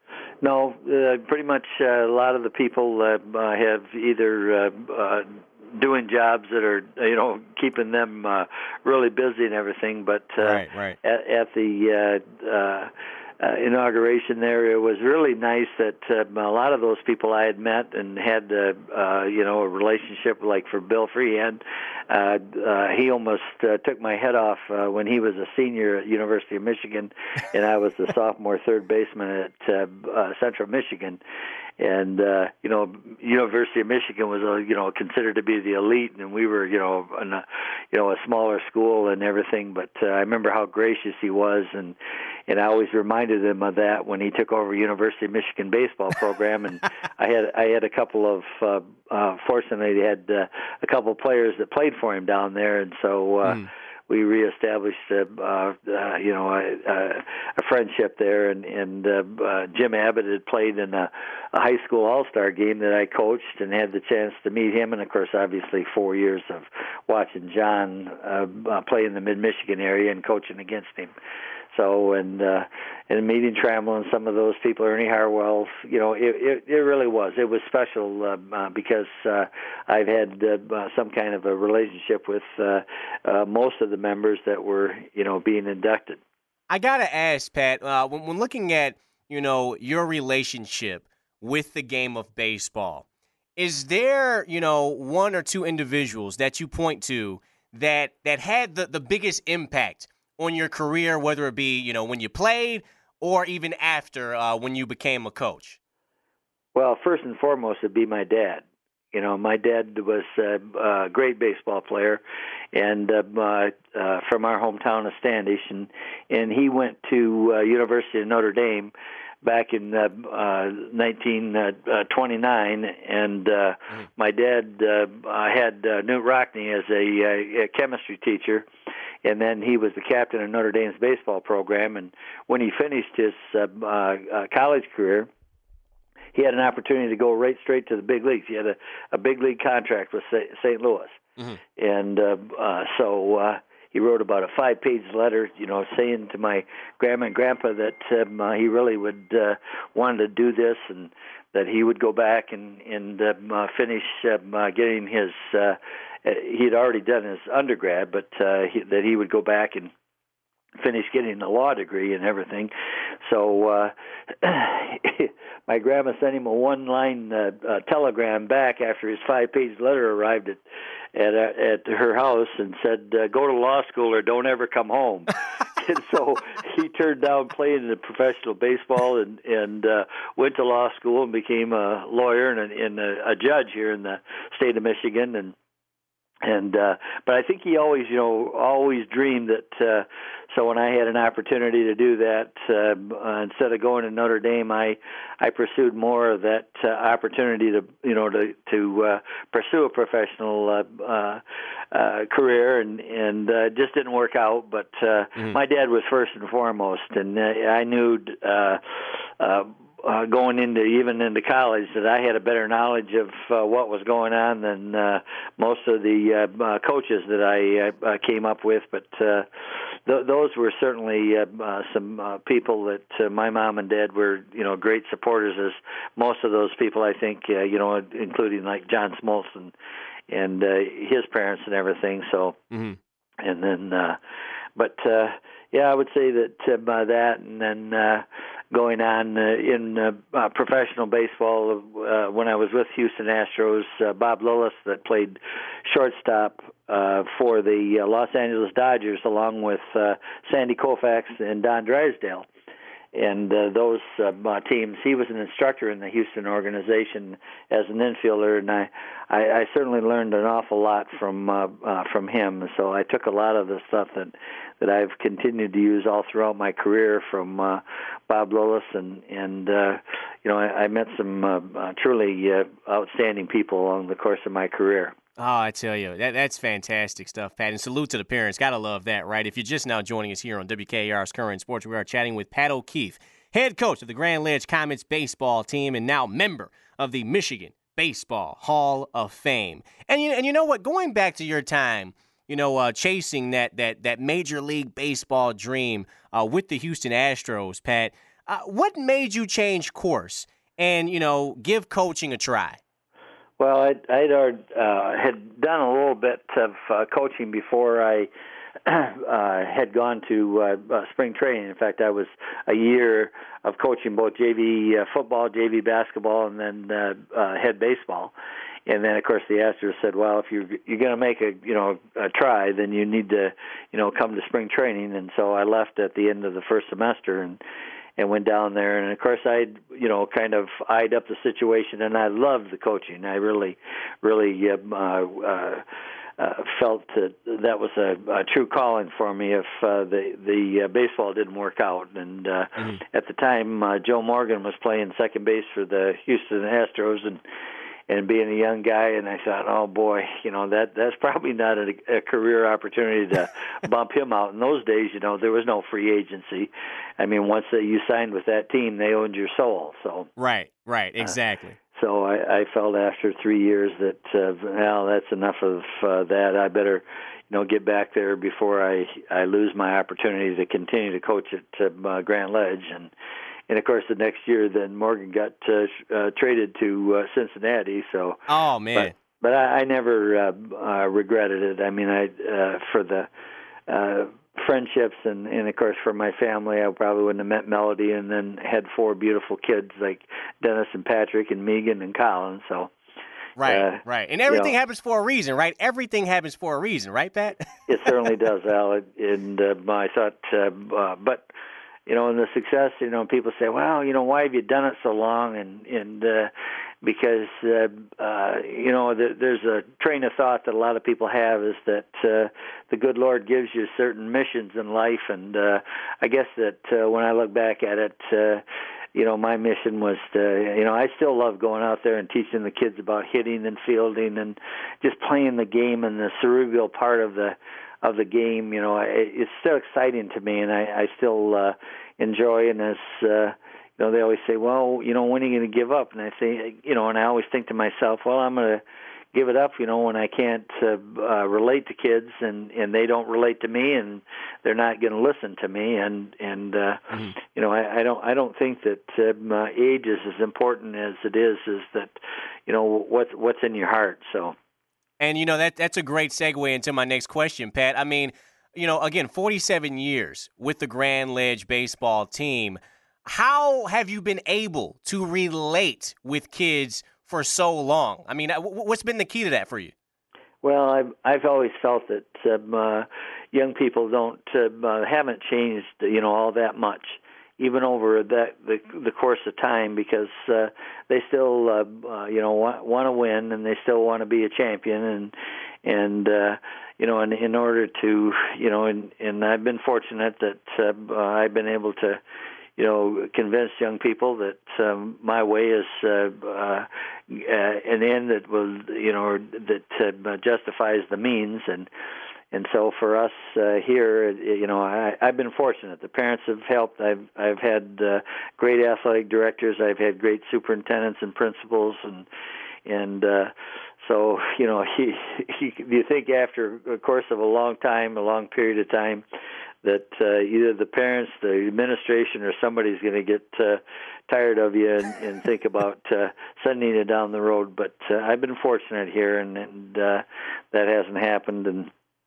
No, uh, pretty much uh, a lot of the people uh, uh, have either uh, uh, doing jobs that are, you know, keeping them uh, really busy and everything, but uh, right, right. At, at the uh, uh, Uh, inauguration there, it was really nice that uh, a lot of those people I had met and had, uh, uh, you know, a relationship. Like for Bill Freehand, uh, uh, he almost uh, took my head off uh, when he was a senior at University of Michigan, and I was the sophomore third baseman at uh, uh, Central Michigan. And uh, you know, University of Michigan was, uh, you know, considered to be the elite, and we were, you know, in a, you know, a smaller school and everything. But uh, I remember how gracious he was, and and I always reminded him of that when he took over University of Michigan baseball program. And I had I had a couple of, uh, uh, fortunately, they had uh, a couple of players that played for him down there, and so. Uh, mm. We reestablished, uh, uh, uh, you know, a, a friendship there, and, and uh, uh, Jim Abbott had played in a, a high school all-star game that I coached, and had the chance to meet him. And of course, obviously, four years of watching John uh, uh, play in the Mid-Michigan area and coaching against him. So, and uh, and meeting Trammell and some of those people, Ernie Harwell, you know, it, it, it really was. It was special uh, uh, because uh, I've had uh, some kind of a relationship with uh, uh, most of the members that were, you know, being inducted. I got to ask, Pat, uh, when, when looking at, you know, your relationship with the game of baseball, is there, you know, one or two individuals that you point to that that had the, the biggest impact on your career, whether it be, you know, when you played or even after uh, when you became a coach? Well, first and foremost, it'd be my dad. You know, my dad was a, a great baseball player, and uh, uh, from our hometown of Standish, and, and he went to uh, University of Notre Dame back in uh, uh, nineteen twenty-nine, and uh, mm-hmm. my dad uh, had uh, Newt Rockney as a, a chemistry teacher, and then he was the captain of Notre Dame's baseball program. And when he finished his uh, uh, college career, he had an opportunity to go right straight to the big leagues. He had a, a big league contract with Saint Louis, mm-hmm. and uh, uh, so uh, he wrote about a five-page letter, you know, saying to my grandma and grandpa that um, uh, he really would uh, wanted to do this, and that he would go back and and uh, uh, finish um, uh, getting his. Uh, he had already done his undergrad, but uh, he, that he would go back and finish getting the law degree and everything. So uh, my grandma sent him a one-line uh, uh, telegram back after his five-page letter arrived at at, uh, at her house and said, uh, "Go to law school or don't ever come home." And so he turned down playing in professional baseball and and uh, went to law school and became a lawyer and, a, and a, a judge here in the state of Michigan. And And uh, but I think he always, you know, always dreamed that. Uh, so when I had an opportunity to do that, uh, uh, instead of going to Notre Dame, I I pursued more of that uh, opportunity to, you know, to to uh, pursue a professional uh, uh, uh, career, and and uh, just didn't work out. But uh, mm-hmm. my dad was first and foremost, and uh, I knew. Uh, uh, Uh, going into even into college, that I had a better knowledge of uh, what was going on than uh, most of the uh, uh, coaches that I uh, came up with. But uh, th- those were certainly uh, uh, some uh, people that uh, my mom and dad were, you know, great supporters. As most of those people, I think, uh, you know, including like John Smoltz and and uh, his parents and everything. So, mm-hmm. and then. Uh, but uh, yeah, I would say that uh, by that, and then uh, going on uh, in uh, uh, professional baseball, uh, when I was with Houston Astros, uh, Bob Lillis, that played shortstop uh, for the uh, Los Angeles Dodgers, along with uh, Sandy Koufax and Don Drysdale. And uh, those uh, uh, teams, he was an instructor in the Houston organization as an infielder, and I, I, I certainly learned an awful lot from uh, uh, from him. So I took a lot of the stuff that that I've continued to use all throughout my career from uh, Bob Lillis, and and uh, you know I, I met some uh, uh, truly uh, outstanding people along the course of my career. Oh, I tell you, that that's fantastic stuff, Pat. And salute to the parents. Got to love that, right? If you're just now joining us here on W K A R's Current Sports, we are chatting with Pat O'Keefe, head coach of the Grand Ledge Comets baseball team and now member of the Michigan Baseball Hall of Fame. And you, and you know what? Going back to your time, you know, uh, chasing that, that, that Major League Baseball dream uh, with the Houston Astros, Pat, uh, what made you change course and, you know, give coaching a try? Well, I'd, I'd uh, had done a little bit of uh, coaching before I uh, had gone to uh, uh, spring training. In fact, I was a year of coaching both J V uh, football, J V basketball, and then uh, uh, head baseball. And then, of course, the Astros said, "Well, if you're you're going to make a you know a try, then you need to you know come to spring training." And so I left at the end of the first semester and. and went down there. And, of course, I, you know, kind of eyed up the situation, and I loved the coaching. I really, really uh, uh, uh, felt that that was a, a true calling for me if uh, the, the uh, baseball didn't work out. And uh, mm-hmm. at the time, uh, Joe Morgan was playing second base for the Houston Astros, and and being a young guy, and I thought, oh boy, you know, that that's probably not a, a career opportunity to bump him out. In those days, you know, there was no free agency. I mean, once that you signed with that team, they owned your soul. So right, right, exactly. Uh, so I, I felt after three years that, uh, well, that's enough of uh, that. I better, you know, get back there before I I lose my opportunity to continue to coach at uh, Grand Ledge. And And, of course, the next year, then Morgan got uh, uh, traded to uh, Cincinnati. So, oh man! But, but I, I never uh, uh, regretted it. I mean, I uh, for the uh, friendships and, and, of course, for my family, I probably wouldn't have met Melody, and then had four beautiful kids like Dennis and Patrick and Megan and Colin. So. Right, uh, right. And everything you know, happens for a reason, right? Everything happens for a reason, right, Pat? It certainly does, Al. And uh, I thought, uh, uh, but. You know, and the success, you know, people say, well, you know, why have you done it so long? And, and uh, because, uh, uh, you know, the, there's a train of thought that a lot of people have is that uh, the good Lord gives you certain missions in life. And uh, I guess that uh, when I look back at it, uh, you know, my mission was to, you know, I still love going out there and teaching the kids about hitting and fielding and just playing the game and the cerebral part of the of the game. You know, it's still exciting to me, and I, I still uh, enjoy. And as uh, you know, they always say, well, you know, when are you going to give up? And I say, you know, and I always think to myself, well, I'm going to give it up, you know, when I can't uh, uh, relate to kids, and, and they don't relate to me, and they're not going to listen to me. And and uh, mm-hmm. you know, I, I don't I don't think that uh, age is as important as it is is that, you know, what's what's in your heart. So. And, you know, that that's a great segue into my next question, Pat. I mean, you know, again, forty-seven years with the Grand Ledge baseball team. How have you been able to relate with kids for so long? I mean, what's been the key to that for you? Well, I've I've always felt that um, uh, young people don't uh, haven't changed, you know, all that much, even over that the the course of time, because uh, they still uh, uh, you know want, want to win, and they still want to be a champion, and and uh, you know, and in order to, you know, and and I've been fortunate that uh, I've been able to, you know, convince young people that um, my way is uh, uh, an end that will, you know, that uh, justifies the means. And and so for us uh, here, you know, I, I've been fortunate. The parents have helped. I've I've had uh, great athletic directors. I've had great superintendents and principals, and and uh, so, you know, you, you think after a course of a long time, a long period of time, that uh, either the parents, the administration, or somebody's going to get uh, tired of you and, and think about uh, sending you down the road. But uh, I've been fortunate here, and, and uh, that hasn't happened. And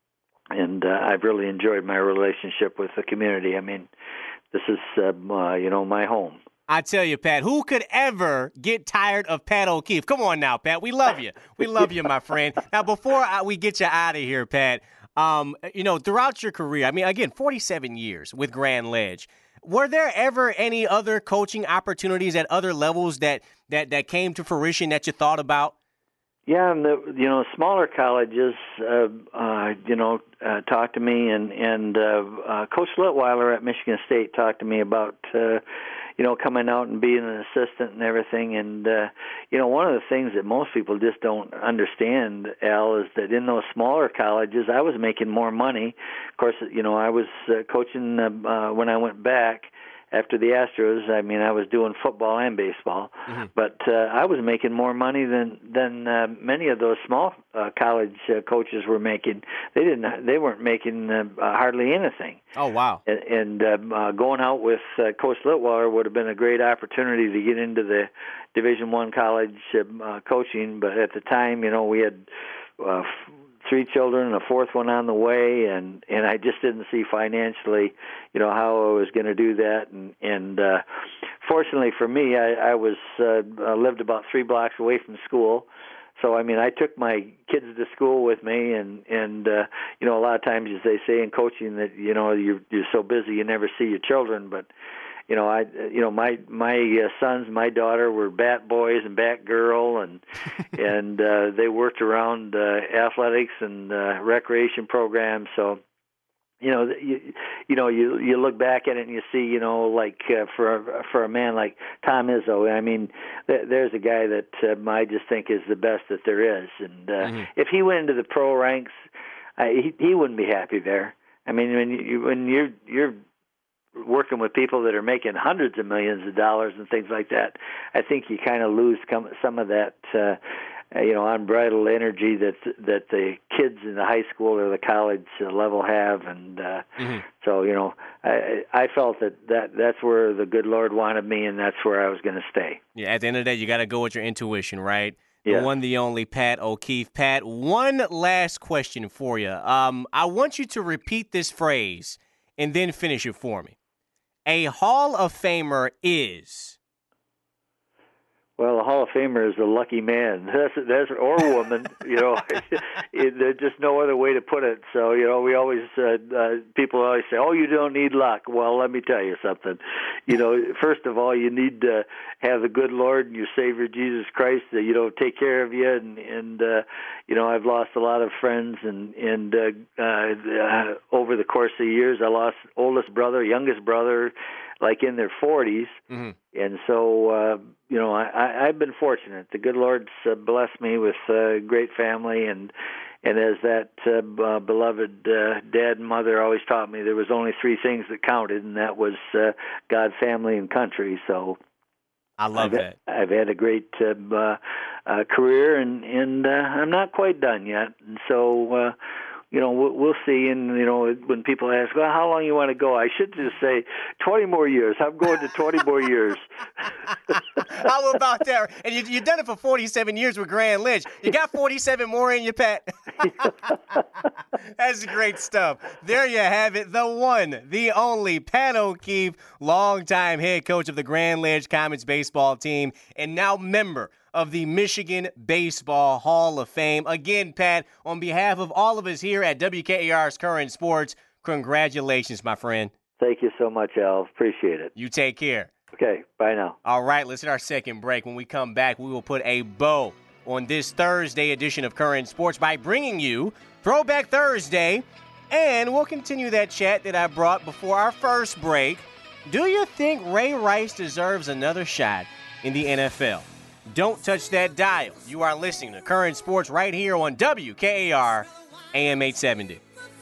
and uh, I've really enjoyed my relationship with the community. I mean, this is uh, uh, you know my home. I tell you, Pat, who could ever get tired of Pat O'Keefe? Come on now, Pat. We love you. We love you, my friend. Now, before I, we get you out of here, Pat, um, you know, throughout your career, I mean, again, forty-seven years with Grand Ledge, were there ever any other coaching opportunities at other levels that, that, that came to fruition that you thought about? Yeah, and the you know smaller colleges, uh, uh, you know, uh, talked to me, and and uh, uh, Coach Litweiler at Michigan State talked to me about, uh, you know, coming out and being an assistant and everything. And uh, you know, one of the things that most people just don't understand, Al, is that in those smaller colleges, I was making more money. Of course, you know, I was uh, coaching uh, uh, when I went back. After the Astros, I mean, I was doing football and baseball, mm-hmm. but uh, I was making more money than than uh, many of those small uh, college uh, coaches were making. They didn't. They weren't making uh, hardly anything. Oh wow! And, and uh, uh, going out with uh, Coach Litweiler would have been a great opportunity to get into the Division One college uh, uh, coaching. But at the time, you know, we had Uh, three children, a fourth one on the way, and, and I just didn't see financially, you know, how I was going to do that. And, and uh, fortunately for me, I, I was uh, I lived about three blocks away from school. So, I mean, I took my kids to school with me, and, and uh, you know, a lot of times, as they say in coaching, that, you know, you're, you're so busy you never see your children, but You know, I, you know, my my uh, sons, my daughter were bat boys and bat girl, and and uh, they worked around uh, athletics and uh, recreation programs. So, you know, you, you know, you you look back at it and you see, you know, like uh, for for a man like Tom Izzo, I mean, th- there's a guy that uh, I just think is the best that there is, and uh, mm-hmm. if he went into the pro ranks, I, he he wouldn't be happy there. I mean, when you when you're you're working with people that are making hundreds of millions of dollars and things like that, I think you kind of lose some of that, uh, you know, unbridled energy that that the kids in the high school or the college level have, and uh, mm-hmm. so you know, I, I felt that, that that's where the good Lord wanted me, and that's where I was going to stay. Yeah, at the end of the day, you got to go with your intuition, right? Yeah. The one, the only, Pat O'Keefe. Pat, one last question for you. Um, I want you to repeat this phrase and then finish it for me. A Hall of Famer is? Well, a Hall of Famer is a lucky man. That's that's or woman. You know, it, there's just no other way to put it. So you know, we always uh, uh, people always say, "Oh, you don't need luck." Well, let me tell you something. You know, first of all, you need to have the good Lord and your Savior Jesus Christ that you know take care of you. And and uh, you know, I've lost a lot of friends, and and uh, uh, over the course of the years, I lost oldest brother, youngest brother, like in their forties, mm-hmm. and so uh, you know I, I've been fortunate. The good Lord's uh, blessed me with a great family, and and as that uh, uh, beloved uh, dad and mother always taught me, there was only three things that counted, and that was uh, God, family, and country. So I love I've, that. I've had a great uh, uh, career, and and uh, I'm not quite done yet, and so. Uh, You know, we'll see. And, you know, when people ask, well, how long you want to go? I should just say twenty more years. I'm going to twenty more years. How about that? And you, you've done it for forty-seven years with Grand Ledge. You got forty-seven more in you, Pat? That's great stuff. There you have it. The one, the only Pat O'Keefe, longtime head coach of the Grand Ledge Comets baseball team, and now member of the Michigan Baseball Hall of Fame. Again, Pat, on behalf of all of us here at W K A R's Current Sports, congratulations, my friend. Thank you so much, Al. Appreciate it. You take care. Okay, bye now. All right, let's hit our second break. When we come back, we will put a bow on this Thursday edition of Current Sports by bringing you Throwback Thursday, and we'll continue that chat that I brought before our first break. Do you think Ray Rice deserves another shot in the N F L? Don't touch that dial. You are listening to Current Sports right here on W K A R A M eight seventy.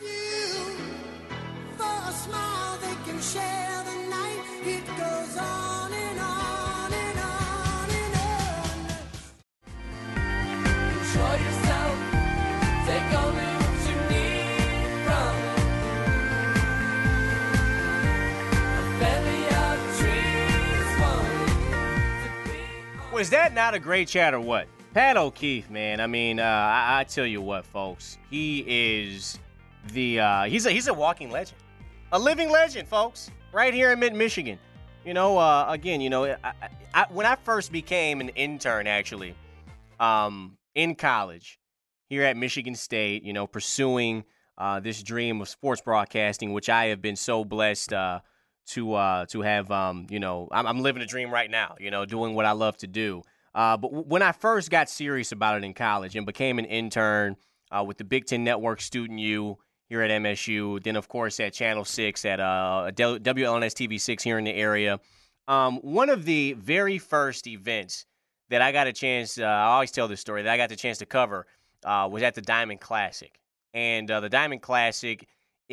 Was that not a great chat or what? Pat O'Keefe, man. I mean, uh, I, I tell you what, folks. He is the uh, he's a he's a walking legend, a living legend, folks, right here in mid-Michigan. You know, uh, again, you know, I, I, when I first became an intern, actually, um, in college here at Michigan State, you know, pursuing uh, this dream of sports broadcasting, which I have been so blessed uh, to uh, to have. Um, you know, I'm, I'm living a dream right now. You know, doing what I love to do. Uh, but w- when I first got serious about it in college and became an intern uh, with the Big Ten Network Student U here at M S U, then, of course, at Channel six, at uh, W L N S T V six here in the area. Um, one of the very first events that I got a chance, uh, I always tell this story, that I got the chance to cover uh, was at the Diamond Classic. And uh, the Diamond Classic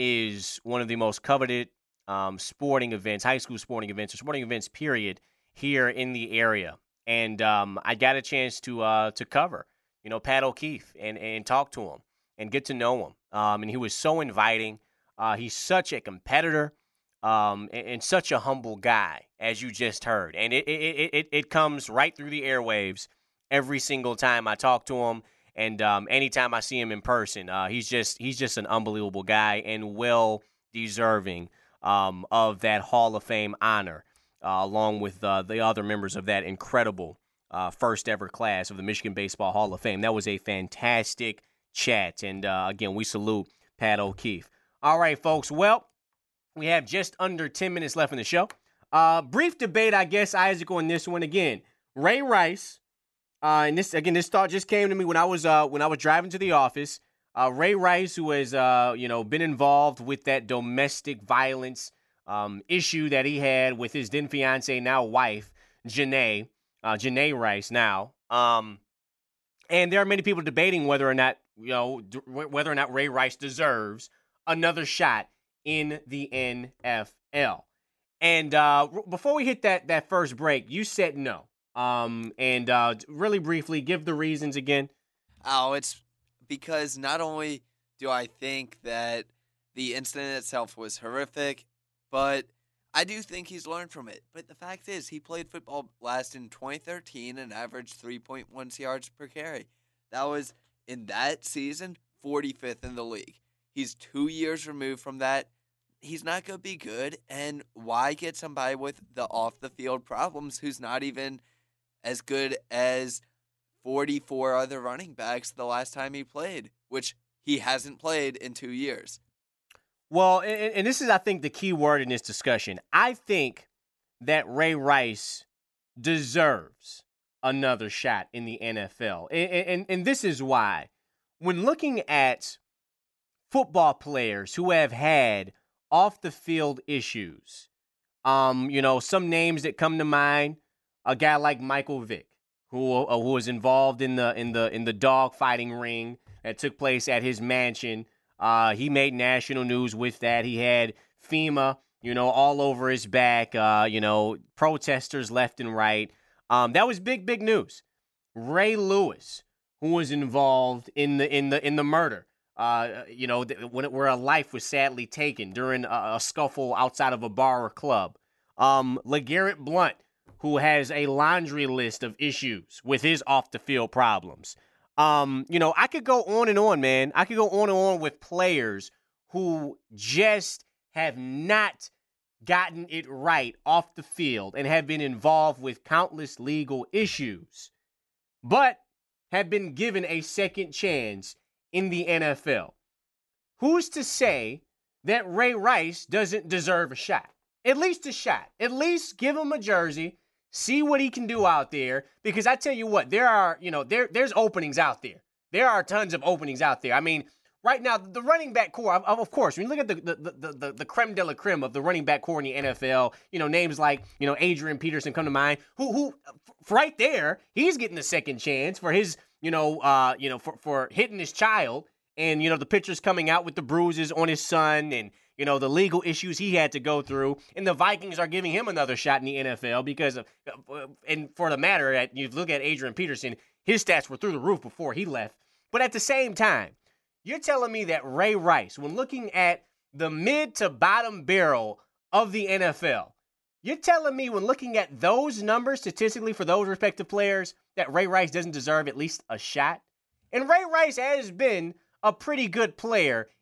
is one of the most coveted um, sporting events, high school sporting events, or sporting events, period, here in the area. And um, I got a chance to uh, to cover, you know, Pat O'Keefe and, and talk to him and get to know him. Um, and he was so inviting. Uh, he's such a competitor um, and, and such a humble guy, as you just heard. And it, it it it comes right through the airwaves every single time I talk to him, and um, anytime I see him in person. Uh, he's just he's just an unbelievable guy and well deserving um, of that Hall of Fame honor, uh, along with uh, the other members of that incredible uh, first ever class of the Michigan Baseball Hall of Fame. That was a fantastic chat. And uh, again, we salute Pat O'Keefe. All right, folks. Well, we have just under ten minutes left in the show. Uh, brief debate, I guess, Isaac, on this one. Again, Ray Rice, uh, and this again, this thought just came to me when I was uh, when I was driving to the office. Uh, Ray Rice, who has uh, you know been involved with that domestic violence um, issue that he had with his then fiance, now wife, Janae, uh, Janae Rice. Now, um, and there are many people debating whether or not you know d- whether or not Ray Rice deserves another shot in the N F L. And uh, before we hit that that first break, you said no. Um, and uh, really briefly, give the reasons again. Oh, it's because not only do I think that the incident itself was horrific, but I do think he's learned from it. But the fact is, he played football last in twenty thirteen and averaged three point one yards per carry. That was, in that season, forty-fifth in the league. He's two years removed from that. He's not going to be good, and why get somebody with the off-the-field problems who's not even as good as forty-four other running backs the last time he played, which he hasn't played in two years? Well, and, and this is, I think, the key word in this discussion. I think that Ray Rice deserves another shot in the N F L, and, and, and this is why. When looking at football players who have had off-the-field issues, um, you know, some names that come to mind, a guy like Michael Vick, who uh, who was involved in the in the in the dog fighting ring that took place at his mansion. Uh, he made national news with that. He had FEMA, you know, all over his back. Uh, you know, protesters left and right. Um, that was big, big news. Ray Lewis, who was involved in the in the in the murder. Uh, you know, when it, where a life was sadly taken during a, a scuffle outside of a bar or club. Um, LeGarrette Blount, who has a laundry list of issues with his off-the-field problems. Um, you know, I could go on and on, man. I could go on and on with players who just have not gotten it right off the field and have been involved with countless legal issues, but have been given a second chance in the N F L. Who's to say that Ray Rice doesn't deserve a shot? At least a shot. At least give him a jersey, see what he can do out there. Because I tell you what, there are, you know, there there's openings out there. There are tons of openings out there. I mean, right now, the running back core, of, of course, when you look at the the, the the the creme de la creme of the running back core in the N F L, you know, names like, you know, Adrian Peterson come to mind, who who right there, he's getting a second chance for his, you know, uh, you know, for, for hitting his child, and, you know, the pictures coming out with the bruises on his son, and, you know, the legal issues he had to go through, and the Vikings are giving him another shot in the N F L because of, and for the matter, at you look at Adrian Peterson, his stats were through the roof before he left. But at the same time, you're telling me that Ray Rice, when looking at the mid to bottom barrel of the N F L, you're telling me when looking at those numbers statistically for those respective players that Ray Rice doesn't deserve at least a shot? And Ray Rice has been a pretty good player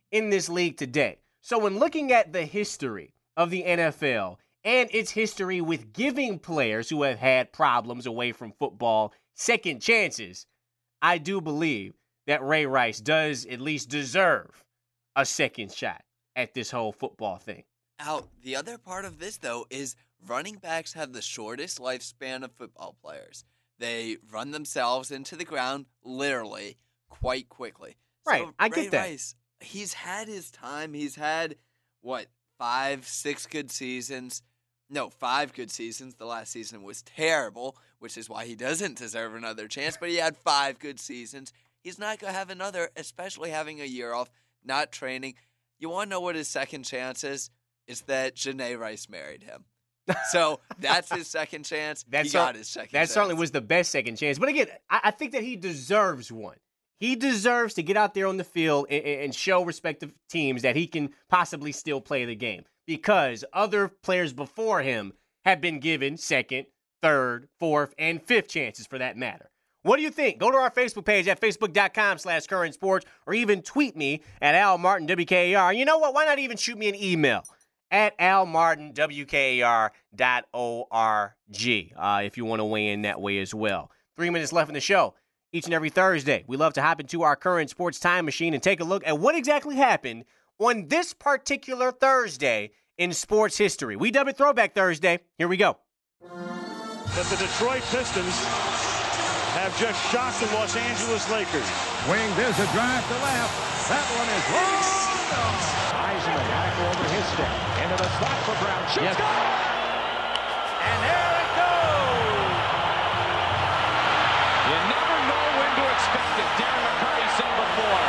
in this league today. So when looking at the history of the N F L and its history with giving players who have had problems away from football second chances, I do believe that Ray Rice does at least deserve a second shot at this whole football thing. Now, the other part of this, though, is running backs have the shortest lifespan of football players. They run themselves into the ground, literally, quite quickly. Right, so I Ray get that. Rice, he's had his time. He's had, what, five, six good seasons? No, five good seasons. The last season was terrible, which is why he doesn't deserve another chance. But he had five good seasons. He's not going to have another, especially having a year off, not training. You want to know what his second chance is? It's that Janae Rice married him. So that's his second chance. That's he got cer- his second that chance. certainly was the best second chance. But again, I, I think that he deserves one. He deserves to get out there on the field and, and show respective teams that he can possibly still play the game, because other players before him have been given second, third, fourth, and fifth chances for that matter. What do you think? Go to our Facebook page at facebook.com slash current sports, or even tweet me at Al Martin W K A R. You know what? Why not even shoot me an email at al martin w k a r dot org uh, if you want to weigh in that way as well. Three minutes left in the show. Each and every Thursday, we love to hop into our current sports time machine and take a look at what exactly happened on this particular Thursday in sports history. We dub it Throwback Thursday. Here we go. That the Detroit Pistons have just shocked the Los Angeles Lakers. Wing, there's a drive to left. That one is long. Heisman back over his step. Into the slot for Brown. Shoots yes. Good! And there it goes! You never know when to expect it. Darren McCarty said before.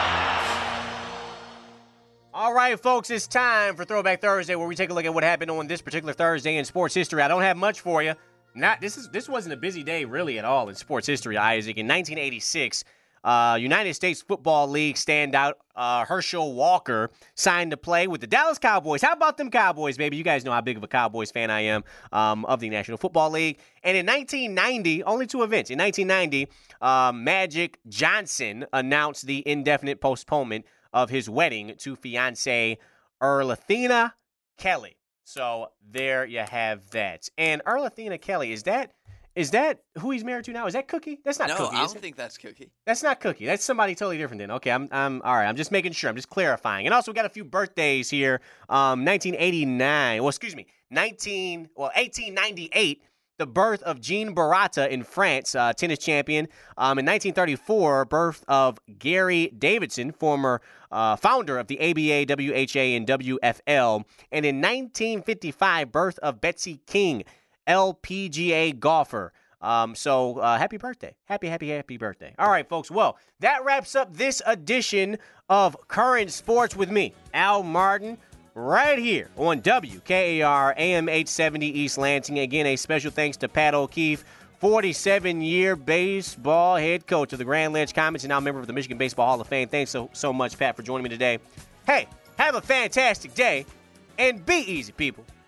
All right, folks, it's time for Throwback Thursday, where we take a look at what happened on this particular Thursday in sports history. I don't have much for you. Not this is this wasn't a busy day really at all in sports history, Isaac. In nineteen eighty-six, uh, United States Football League standout uh, Herschel Walker signed to play with the Dallas Cowboys. How about them Cowboys, baby? You guys know how big of a Cowboys fan I am um, of the National Football League. And in nineteen ninety, only two events. In nineteen ninety, uh, Magic Johnson announced the indefinite postponement of his wedding to fiancée Earlathina Kelly. So there you have that. And Earlathina Kelly, is that is that who he's married to now? Is that Cookie? That's not no, Cookie. I is don't it? think that's Cookie. That's not Cookie. That's somebody totally different then. Okay, I'm I'm all right. I'm just making sure. I'm just clarifying. And also we got a few birthdays here. Um, nineteen eighty-nine. Well, excuse me. nineteen well, eighteen ninety-eight. The birth of Jean Barata in France, uh, tennis champion. Um, in nineteen thirty-four, birth of Gary Davidson, former uh, founder of the A B A, W H A, and W F L. And in nineteen fifty-five, birth of Betsy King, L P G A golfer. Um, so uh, happy birthday. Happy, happy, happy birthday. All right, folks. Well, that wraps up this edition of Current Sports with me, Al Martin, right here on W K A R A M eight seventy East Lansing. Again, a special thanks to Pat O'Keefe, forty-seven-year baseball head coach of the Grand Ledge Comets and now member of the Michigan Baseball Hall of Fame. Thanks so, so much, Pat, for joining me today. Hey, have a fantastic day, and be easy, people.